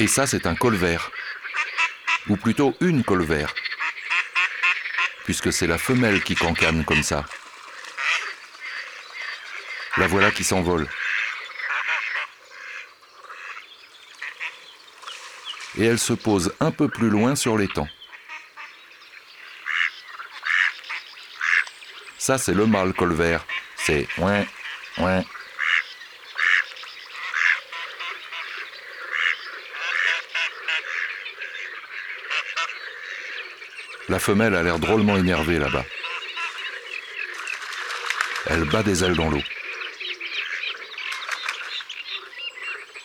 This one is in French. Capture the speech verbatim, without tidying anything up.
Et ça, c'est un colvert. Ou plutôt une colvert. Puisque c'est la femelle qui cancane comme ça. La voilà qui s'envole. Et elle se pose un peu plus loin sur l'étang. Ça, c'est le mâle colvert. C'est ouin, ouin. La femelle a l'air drôlement énervée là-bas. Elle bat des ailes dans l'eau.